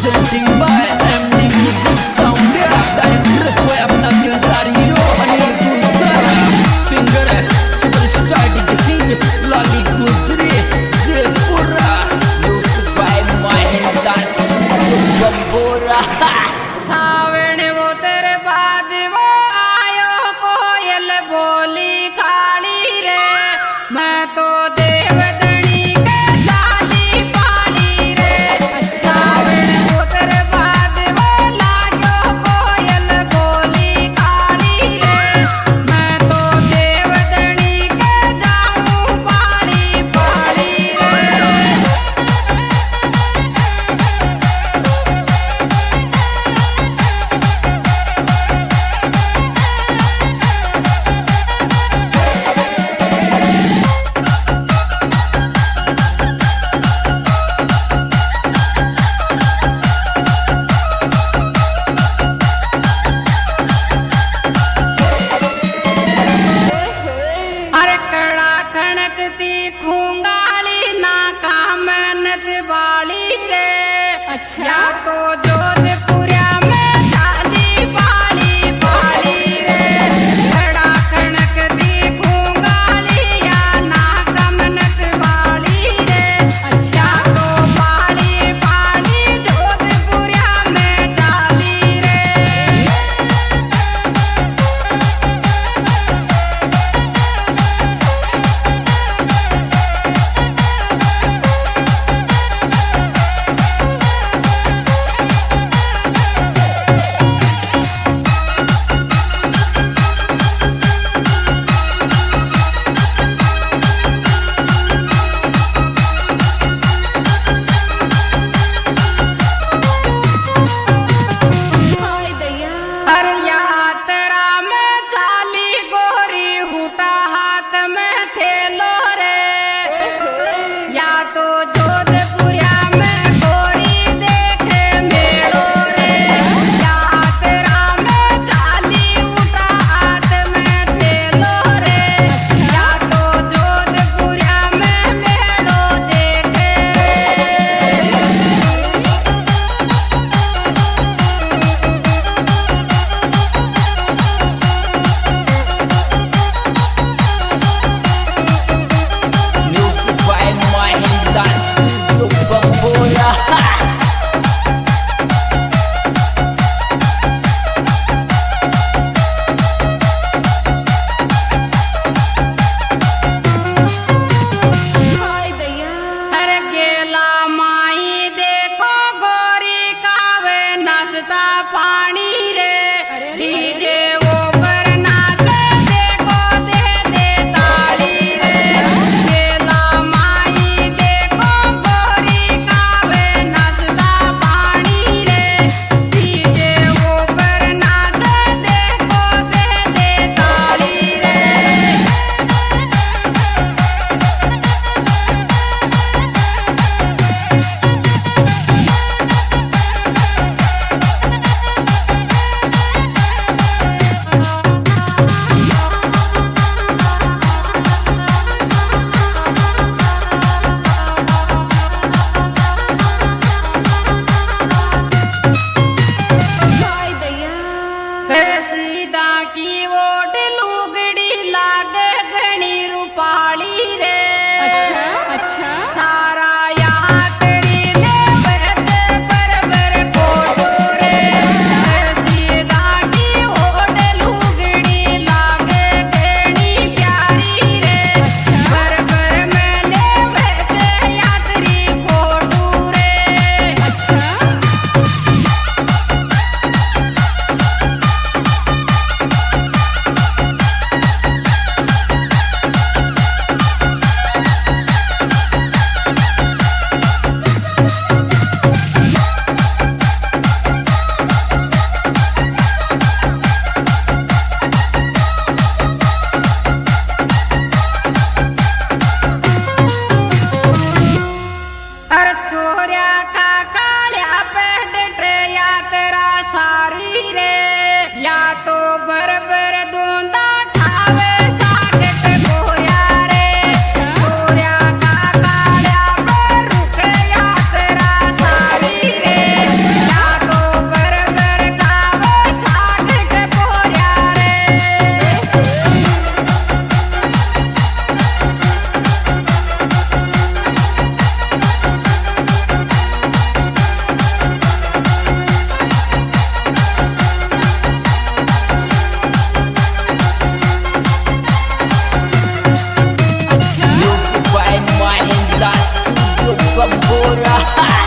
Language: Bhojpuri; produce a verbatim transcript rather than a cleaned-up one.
Presenting by M D Music Sound Director कोई अपना दिलदार हीरो अनिल गुलजार सिंगर है सुपरस्टार डीजे लाली गुजरी जयपुरा म्यूजिक बाय महेंद्र बंबोरा सावण वो तेरे बाद वो आयो कोयल बोली काली रे मैं तो देवदनी के जाली पाली रे सावण वो तेरे बाद वो लाग्यो कोयल बोली काली रे मैं तो देवदनी के जाऊं पाली पाली रे। अरे कड़ा खणकती खूंगाली ना कामनत वाली रे अच्छा या तो जोधपुरिया में जाली पाली पाली रे कड़ा खणकती खूंगाली या ना कामनत वाली रे अच्छा तो पाली पाली जोधपुरिया में जाली रे। अरे यात्रा में चाली गोरी हुटा हाथ में थेलो रे या तो जोधपुरिया में गोरी देखे मेड़ो रे यात्रा में चाली हुटा हाथ में थेलो रे या तो जोधपुरिया में मेड़ो देखे रे। म्यूजिक बाय महेंद्र बंबोरा अरे गेला माई देखो गोरी कावे नसता पानी रे डीजे वो पर नाचे देखो दे दे ताली रे गेला माई देखो गोरी कावे नसता पानी रे डीजे वो पर नाचे देखो दे दे ताली रे। सीधा की वोट लुगड़ी लाग घनी रूपाली रे अच्छा अच्छा सारा यात्री ले बरते बरबर फोटो रे सीधा की वोट लुगड़ी लाग घनी प्यारी रे बरबर में ले बरते यात्री फोटो रे अच्छा। अरे छोऱ्या का काळ्या पेट यात्रा सारी रे या तो बरबर दोंदा खावे सागट गोया रे छोऱ्या का काळ्या पर रुक यात्रा सारी रे हा